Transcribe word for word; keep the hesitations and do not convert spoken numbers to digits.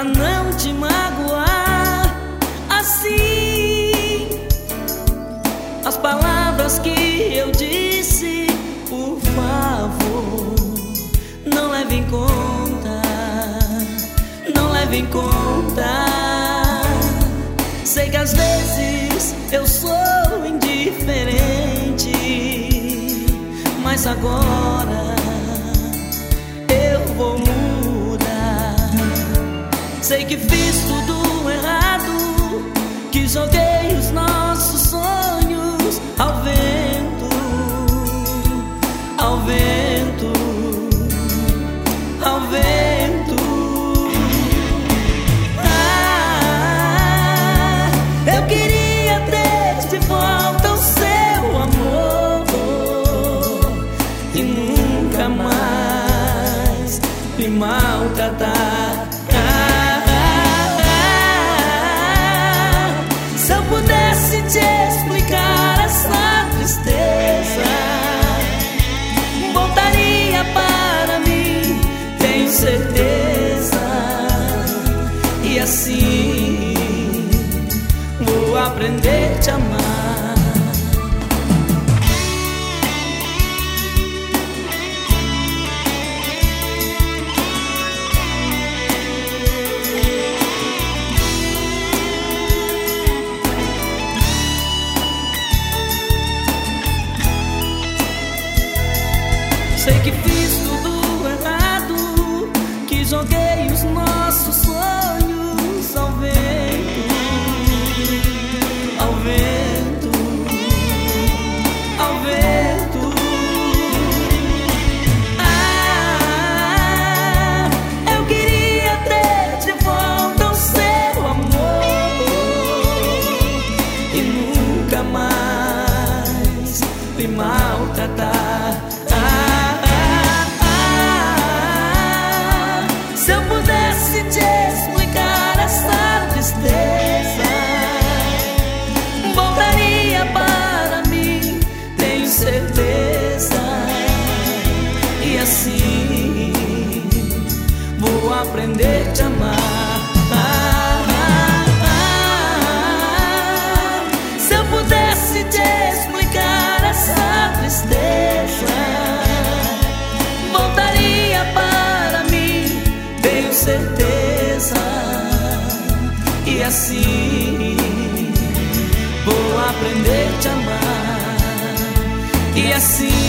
pra não te magoar assim. As palavras que eu disse, por favor, não leve em conta, não leve em conta. Sei que às vezes eu sou indiferente, mas agora eu vou mudar. Sei que fiz tudo errado, que joguei os nossos sonhos ao vento, ao vento, ao vento. Ah, eu queria ter de volta o seu amor e nunca mais me maltratar. Ah, ah, ah, se eu pudesse te explicar essa tristeza, voltaria para mim, tenho certeza. E assim vou aprender a te amar. Sei que fiz tudo errado, que joguei os nossos sonhos ao vento, ao vento, ao vento. Ah, eu queria ter de volta o seu amor e nunca mais me maltratar. Te explicar essa tristeza, voltaria para mim, tenho certeza. E assim vou aprender a te amar. Ah, ah, ah, se eu pudesse te explicar essa tristeza, voltaria para mim, tenho certeza. E assim vou aprender a te amar. E assim